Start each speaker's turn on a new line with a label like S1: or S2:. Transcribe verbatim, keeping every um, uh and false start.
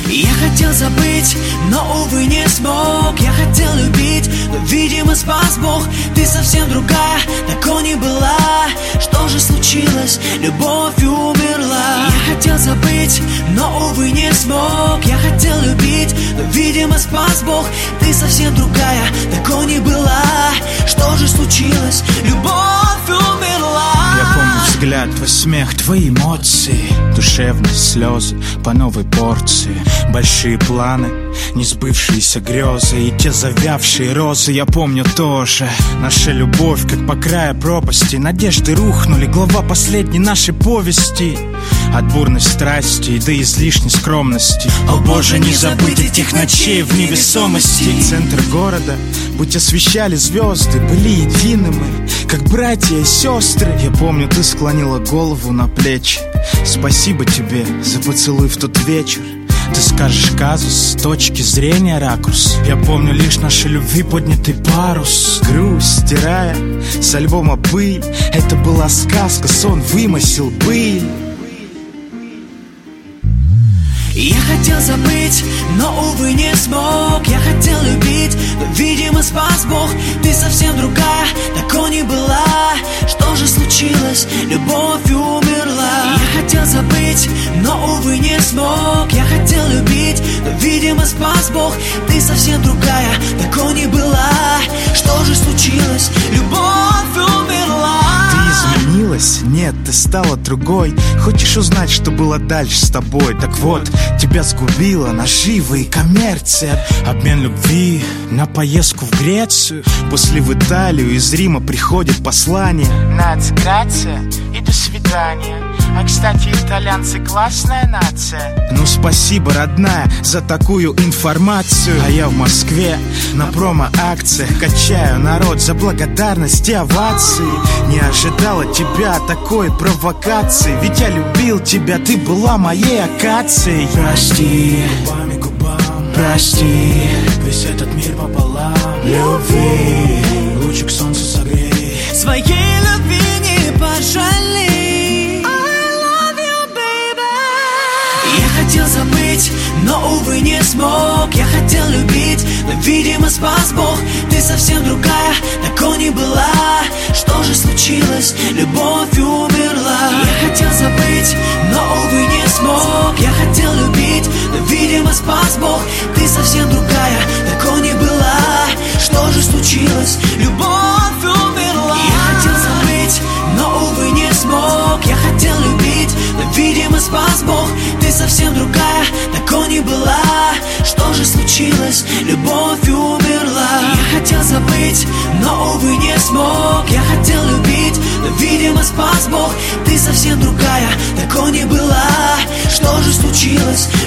S1: Я хотел забыть, но, увы, не смог. Я хотел любить, но, видимо, спас Бог. Ты совсем другая, такой не была. Что же случилось? Любовь умерла. Я хотел забыть, но, увы, не смог. Я хотел любить, но, видимо, спас Бог. Ты совсем другая, такой не была. Что же случилось? Любовь умерла.
S2: Я помню взгляд, твой смех, твои эмоции, душевные слезы по новой порции. Большие планы, несбывшиеся грезы и те завявшие розы. Я помню тоже наша любовь, как по краю пропасти. Надежды рухнули, глава последней нашей повести. От бурной страсти до излишней скромности. О Боже, не забыть этих ночей в невесомости. Центр города, будь освещали звезды, были едины мы, как братья и сестры. Я помню, ты склонила голову на плечи. Спасибо тебе за поцелуй в тот вечер. Ты скажешь казус с точки зрения ракурс. Я помню лишь нашей любви поднятый парус. Грусть стирая с альбома «Быль». Это была сказка, сон вымысел быль.
S1: Я хотел забыть, но, увы, не смог. Я хотел любить, но, видимо, спас Бог. Ты совсем другая, такой не была. Что же случилось? Любовь умерла. Я хотел забыть, но, увы, не смог. Я хотел любить, но, видимо, спас Бог. Ты совсем другая, такой не была. Что же случилось? Любовь умерла.
S2: Ты изменилась? Нет, ты стала другой. Хочешь узнать, что было дальше с тобой? Так вот, тебя сгубила нажива и коммерция. Обмен любви на поездку в Грецию. После в Италию из Рима приходит послание. Нация, грация и до свидания. А, кстати, итальянцы классная нация. Ну, спасибо, родная, за такую информацию. А я в Москве на промо-акциях качаю народ за благодарность и овации. Не ожидала тебя такой провокации. Ведь я любил тебя, ты была моей акацией. Прости, губами губам, прости, весь этот мир пополам. Любви, лучик солнца согрей.
S1: Своей любви не пожалей. Я хотел забыть, но, увы, не смог. Я хотел любить, но, видимо, спас Бог. Ты совсем другая, такой не была. Что же случилось? Любовь умерла. Я хотел забыть, но, увы, не смог. Я хотел любить, но, видимо, спас Бог. Ты совсем другая, такой не была. Что же случилось? Любовь умерла. Я хотел забыть, но, увы, не смог. Я хотел любить, но, видимо, спас Бог. Ты совсем другая, такой не была. Что же случилось? Любовь умерла. Я хотел забыть, но, увы, не смог. Я хотел любить, но, видимо, спас Бог. Ты совсем другая, такой не была. Что же случилось?